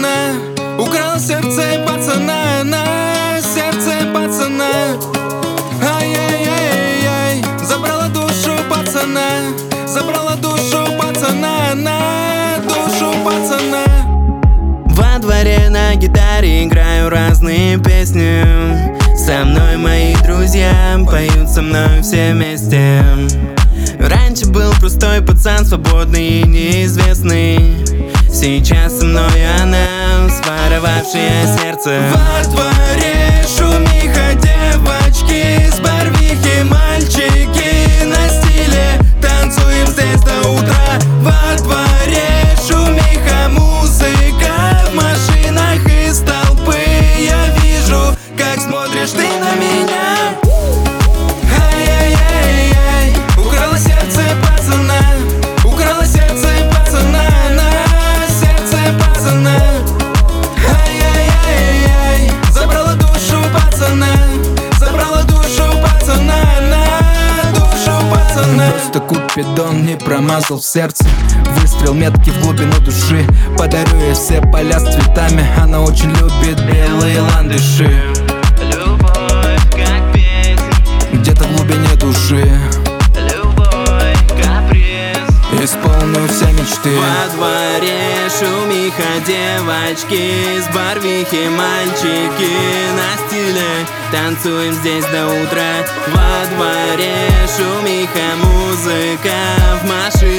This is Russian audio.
пацана, украла сердце пацана, на сердце пацана. Ай-яй-яй-яй, забрала душу пацана, забрала душу пацана, на душу пацана. Во дворе на гитаре играю разные песни. Со мной мои друзья поют со мной все вместе. Раньше был простой пацан, свободный и неизвестный. Сейчас со мной она, своровавшая сердце. Во дворе шумиха, девочки с Барвихи, мальчики на стиле, танцуем здесь до утра. Во дворе шумиха, музыка в машинах из толпы. Я вижу, как смотришь ты на меня. Ай-яй-яй-яй, украла сердце пацана, украла сердце пацана, на сердце пацана. Ай-яй-яй-яй, забрала душу пацана, забрала душу пацана, на душу пацана. Просто купидон не промазал в сердце. Выстрел меткий в глубину души. Подарю ей все поля с цветами. Она очень любит белые ландыши. Любовь как песнь, Где-то в глубине души любовь каприз. исполню все мечты. Во дворе шумиха, девочки с Барвихи, мальчики на стиле, танцуем здесь до утра. Во дворе шумиха, музыка в машине